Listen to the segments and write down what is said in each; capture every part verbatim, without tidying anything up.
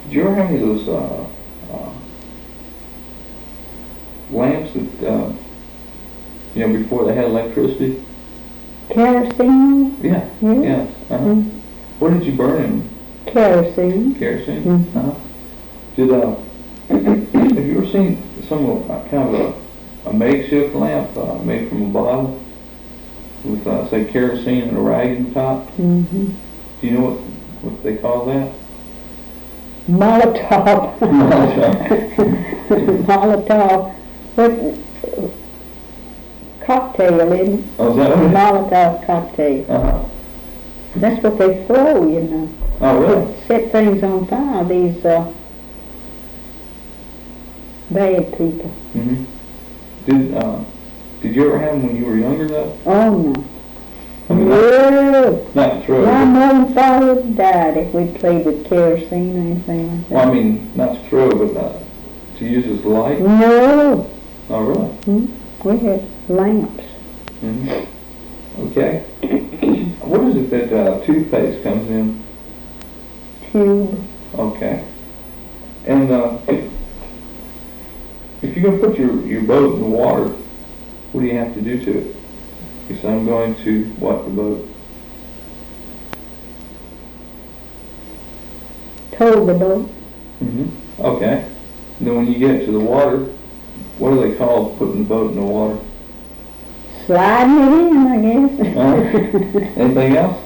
Did you ever have any of those uh, uh, lamps that, uh, you know, before they had electricity? Kerosene? Yeah, Yeah. yeah. Uh-huh. Mm. What did you burn in? Kerosene. Kerosene? Mm. Uh-huh. Did, uh, have you ever seen some of, uh, kind of a, a makeshift lamp uh, made from a bottle with, uh, say, kerosene and a rag in the top? Mm-hmm. Do you know what, what they call that? Molotov. Molotov. What? Cocktail, isn't it? Oh, is that what it is? Molotov cocktail. Uh-huh. That's what they throw, you know. Oh, really? Set things on fire, these uh, bad people. Mm-hmm. Did, uh, did you ever have them when you were younger, though? Oh, no. I mean, No. Not true. My mother and father would have died if we played with kerosene or anything like that. Well, I mean, not to throw, but uh, to use as light? No. Oh, really? Mm-hmm. We had lamps. Mm-hmm. Okay. What is it that uh, toothpaste comes in? Tube. Okay. And uh, if, if you're going to put your, your boat in the water, what do you have to do to it? You say, I'm going to what the boat? Tow the boat. Mm-hmm. Okay. And then when you get to the water, what do they call putting the boat in the water? Sliding it in, I guess. Uh, anything else?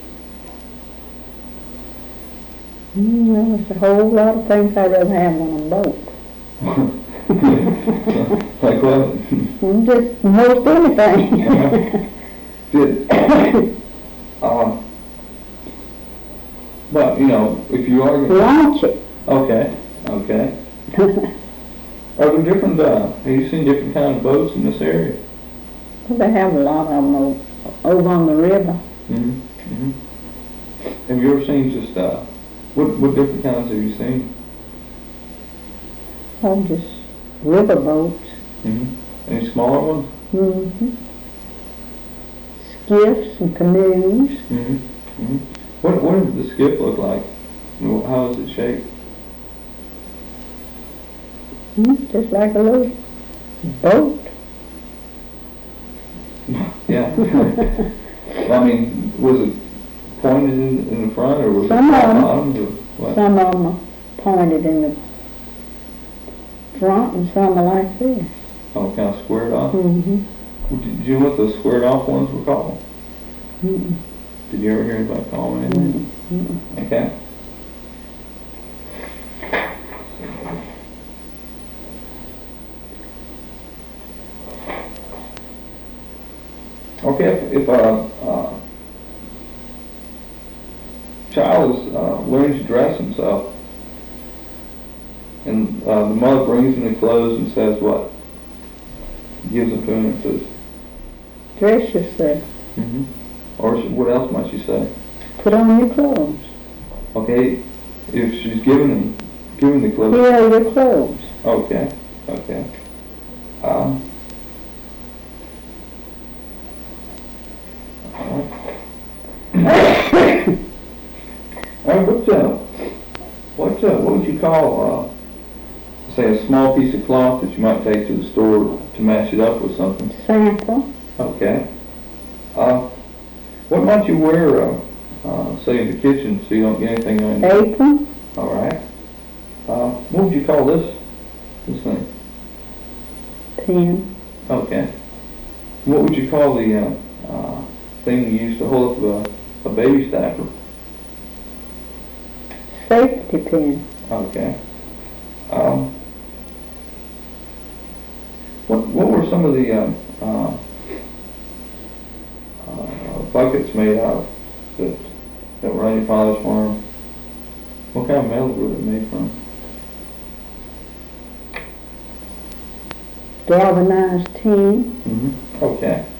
Mm, well, there's a whole lot of things I'd rather have on a boat. Like what? Mm, Just most anything. Did, um, but, you know, if you are going Launch it. okay, okay. Are there different, uh, have you seen different kind of boats in this area? Well, they have a lot of them o- over on the river. Mm-hmm. Mm-hmm. Have you ever seen just, uh, what, what different kinds have you seen? Oh, just river boats. Mm-hmm. Any smaller ones? Mm-hmm. Skiffs and canoes. Mm-hmm. Mm-hmm. What, what does the skiff look like? And how is it shaped? Mm, just like a little boat. Yeah. I mean, was it pointed in, in the front, or was Some it of 'em. bottomed, or what? Some of them are pointed in the front and some are like this. Oh, kind of squared off? Mm-hmm. Did you know what those squared off ones were called? Mm-mm. Did you ever hear anybody calling anything? Mm-mm. Okay. Okay, if, if a uh, child is uh, learning to dress himself, and uh, the mother brings him the clothes and says what? Gives them to him and says, Dress yourself. mm-hmm. Or sh- what else might she say? Put on your clothes. Okay, if she's giving him, giving the clothes. Here are your clothes. Okay, okay. Um, Alright, what, uh, what, uh, what would you call, uh, say a small piece of cloth that you might take to the store to match it up with something? Sample. Okay. Uh, what might you wear, uh, uh, say in the kitchen so you don't get anything on you? Apron. Alright. Uh, what would you call this, this thing? Pen. Okay. What would you call the, uh, uh, thing you use to hold up a, a baby stapler? Safety pin. Okay. Um, what, what were some of the, uh, uh, uh, buckets made out of that, that were on your father's farm? What kind of metal were they made from? Galvanized tin. Mm-hmm. Okay.